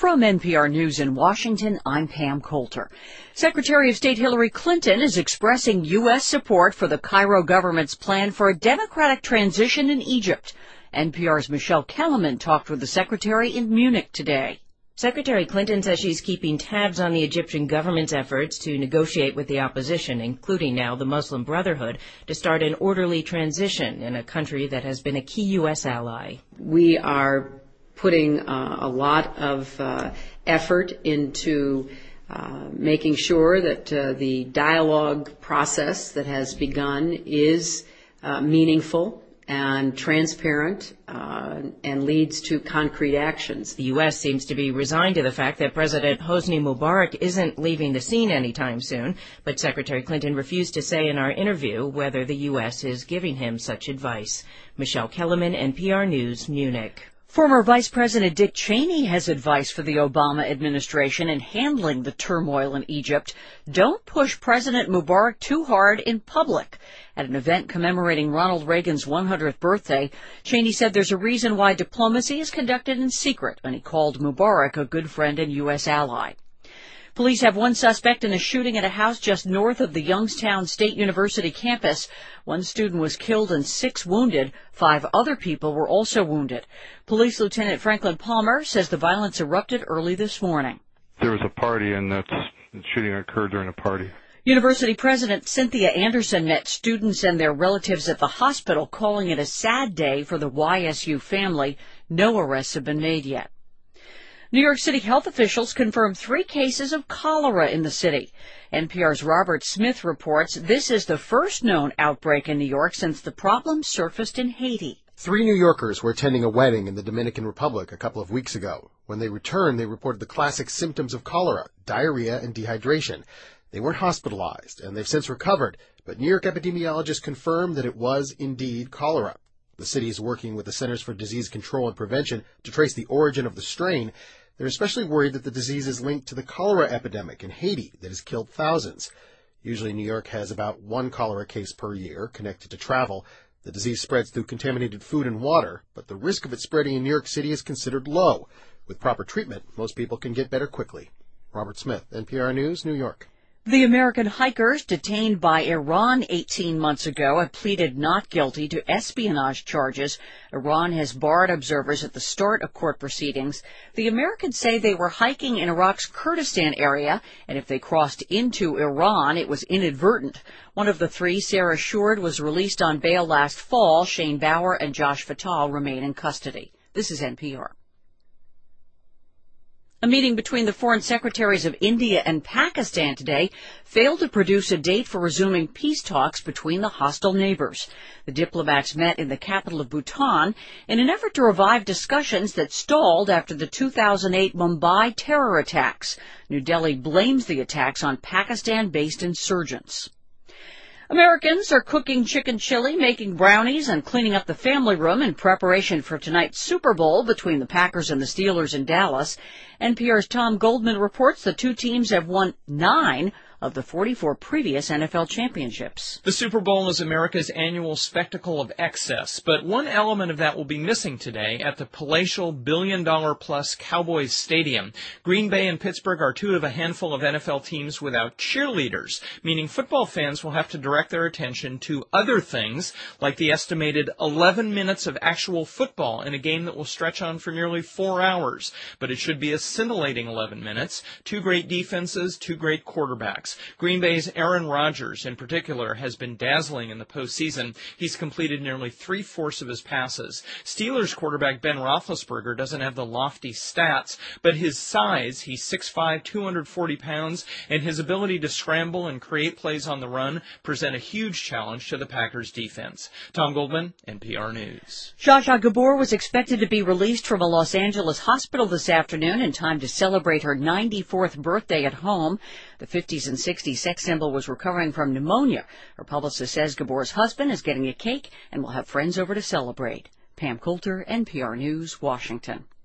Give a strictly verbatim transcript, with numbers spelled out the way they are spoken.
From N P R News in Washington, I'm Pam Coulter. Secretary of State Hillary Clinton is expressing U S support for the Cairo government's plan for a democratic transition in Egypt. N P R's Michelle Kellerman talked with the secretary in Munich today. Secretary Clinton says she's keeping tabs on the Egyptian government's efforts to negotiate with the opposition, including now the Muslim Brotherhood, to start an orderly transition in a country that has been a key U S ally. We are putting uh, a lot of uh, effort into uh, making sure that uh, the dialogue process that has begun is uh, meaningful and transparent uh, and leads to concrete actions. The U S seems to be resigned to the fact that President Hosni Mubarak isn't leaving the scene anytime soon, but Secretary Clinton refused to say in our interview whether the U S is giving him such advice. Michelle Kellerman, N P R News, Munich. Former Vice President Dick Cheney has advice for the Obama administration in handling the turmoil in Egypt. Don't push President Mubarak too hard in public. At an event commemorating Ronald Reagan's one hundredth birthday, Cheney said there's a reason why diplomacy is conducted in secret, and he called Mubarak a good friend and U S ally. Police have one suspect in a shooting at a house just north of the Youngstown State University campus. One student was killed and six wounded. Five other people were also wounded. Police Lieutenant Franklin Palmer says the violence erupted early this morning. There was a party, and that shooting occurred during a party. University President Cynthia Anderson met students and their relatives at the hospital, calling it a sad day for the Y S U family. No arrests have been made yet. New York City health officials confirmed three cases of cholera in the city. N P R's Robert Smith reports this is the first known outbreak in New York since the problem surfaced in Haiti. Three New Yorkers were attending a wedding in the Dominican Republic a couple of weeks ago. When they returned, they reported the classic symptoms of cholera, diarrhea and dehydration. They weren't hospitalized, and they've since recovered, but New York epidemiologists confirmed that it was indeed cholera. The city is working with the Centers for Disease Control and Prevention to trace the origin of the strain. They're especially worried that the disease is linked to the cholera epidemic in Haiti that has killed thousands. Usually New York has about one cholera case per year connected to travel. The disease spreads through contaminated food and water, but the risk of it spreading in New York City is considered low. With proper treatment, most people can get better quickly. Robert Smith, N P R News, New York. The American hikers detained by Iran eighteen months ago have pleaded not guilty to espionage charges. Iran has barred observers at the start of court proceedings. The Americans say they were hiking in Iraq's Kurdistan area, and if they crossed into Iran, it was inadvertent. One of the three, Sarah Shourd, was released on bail last fall. Shane Bauer and Josh Fatal remain in custody. This is N P R. A meeting between the foreign secretaries of India and Pakistan today failed to produce a date for resuming peace talks between the hostile neighbors. The diplomats met in the capital of Bhutan in an effort to revive discussions that stalled after the two thousand eight Mumbai terror attacks. New Delhi blames the attacks on Pakistan-based insurgents. Americans are cooking chicken chili, making brownies, and cleaning up the family room in preparation for tonight's Super Bowl between the Packers and the Steelers in Dallas. N P R's Tom Goldman reports the two teams have won nine of the forty-four previous N F L championships. The Super Bowl is America's annual spectacle of excess, but one element of that will be missing today at the palatial billion-dollar-plus Cowboys Stadium. Green Bay and Pittsburgh are two of a handful of N F L teams without cheerleaders, meaning football fans will have to direct their attention to other things, like the estimated eleven minutes of actual football in a game that will stretch on for nearly four hours. But it should be a scintillating eleven minutes, two great defenses, two great quarterbacks. Green Bay's Aaron Rodgers, in particular, has been dazzling in the postseason. He's completed nearly three-fourths of his passes. Steelers quarterback Ben Roethlisberger doesn't have the lofty stats, but his size, he's six foot five, two hundred forty pounds, and his ability to scramble and create plays on the run present a huge challenge to the Packers' defense. Tom Goldman, N P R News. Zsa Zsa Gabor was expected to be released from a Los Angeles hospital this afternoon in time to celebrate her ninety-fourth birthday at home. The fifties and sixties sex symbol was recovering from pneumonia. Her publicist says Gabor's husband is getting a cake and will have friends over to celebrate. Pam Coulter, N P R News, Washington.